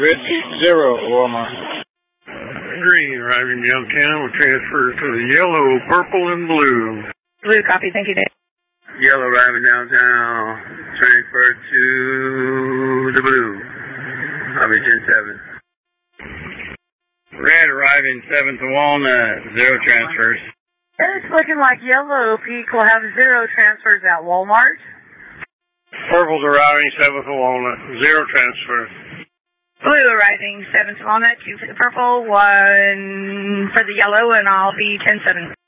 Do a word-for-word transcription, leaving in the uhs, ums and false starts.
Red, zero, Walmart. Green, arriving downtown, will transfer to the yellow, purple, and blue. Blue, copy. Thank you, Dave. Yellow arriving downtown, transfer to the blue. Copy, ten seven. Red arriving seven to Walnut, zero transfers. It's looking like yellow peak will have zero transfers at Walmart. Purple's arriving seven to Walnut, zero transfers. Blue arriving seven to Walnut, two for the purple, one for the yellow, and I'll be ten seven.